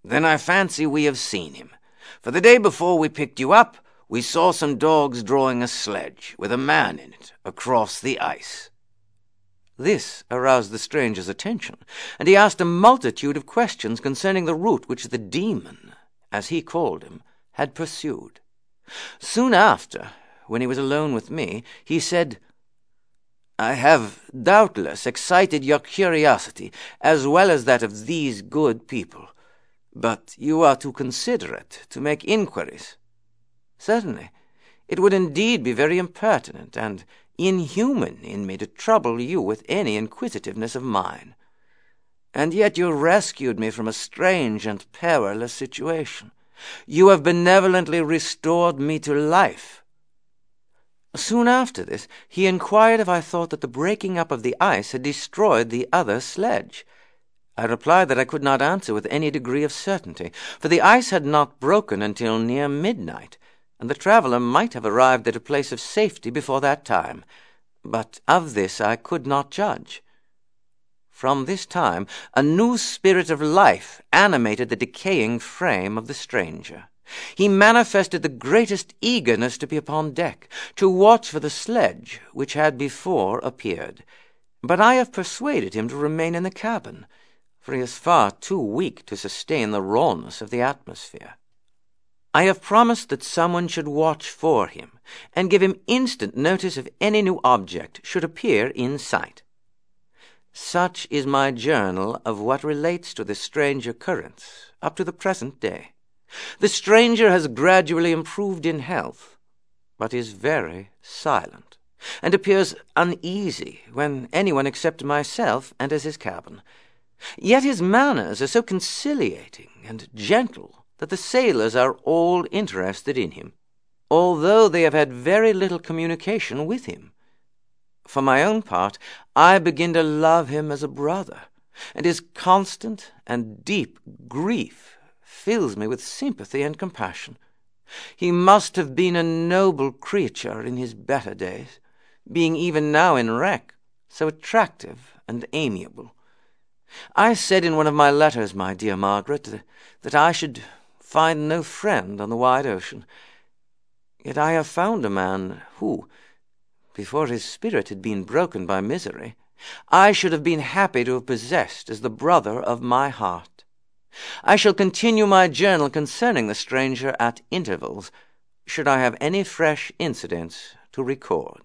Then I fancy we have seen him, for the day before we picked you up, we saw some dogs drawing a sledge with a man in it across the ice." This aroused the stranger's attention, and he asked a multitude of questions concerning the route which the demon, as he called him, had pursued. Soon after, when he was alone with me, he said, "I have doubtless excited your curiosity, as well as that of these good people, but you are too considerate to make inquiries. Certainly, it would indeed be very impertinent and inhuman in me to trouble you with any inquisitiveness of mine. And yet you rescued me from a strange and perilous situation. You have benevolently restored me to life." Soon after this, he inquired if I thought that the breaking up of the ice had destroyed the other sledge. I replied that I could not answer with any degree of certainty, for the ice had not broken until near midnight, and the traveller might have arrived at a place of safety before that time, but of this I could not judge. From this time a new spirit of life animated the decaying frame of the stranger. He manifested the greatest eagerness to be upon deck, to watch for the sledge which had before appeared, but I have persuaded him to remain in the cabin, for he is far too weak to sustain the rawness of the atmosphere. I have promised that someone should watch for him, and give him instant notice if any new object should appear in sight. Such is my journal of what relates to this strange occurrence up to the present day. The stranger has gradually improved in health, but is very silent, and appears uneasy when anyone except myself enters his cabin. Yet his manners are so conciliating and gentle that the sailors are all interested in him, although they have had very little communication with him. For my own part, I begin to love him as a brother, and his constant and deep grief fills me with sympathy and compassion. He must have been a noble creature in his better days, being even now in wreck, so attractive and amiable. I said in one of my letters, my dear Margaret, that I should find no friend on the wide ocean. Yet I have found a man who, before his spirit had been broken by misery, I should have been happy to have possessed as the brother of my heart. I shall continue my journal concerning the stranger at intervals, should I have any fresh incidents to record.